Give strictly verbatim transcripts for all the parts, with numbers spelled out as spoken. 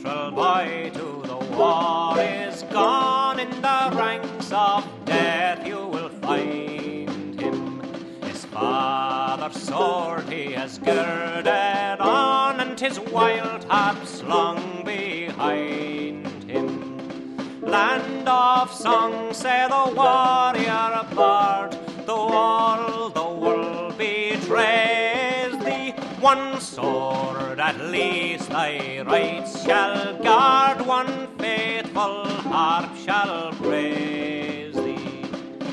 minstrel boy to the war is gone. In the ranks of death you will find him. His father's sword he has girded on, and his wild harp slung behind him. Land of song, say the warrior bard, though all the world betrays thee, one sword at least thy rights shall guard, one faithful harp shall praise thee.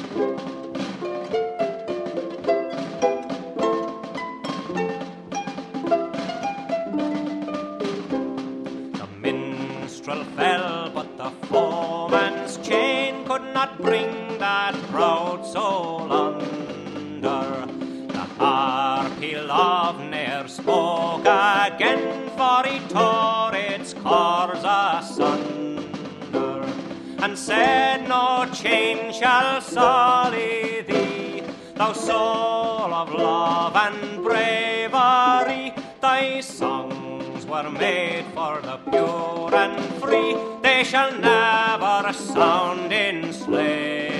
The minstrel fell, but the foeman's chain could not bring that proud soul under. The harp he loved ne'er spoke again, for he tore its cords asunder, and said, no chain shall sully thee, thou soul of love and bravery. Thy songs were made for the pure and free, they shall never sound in slavery.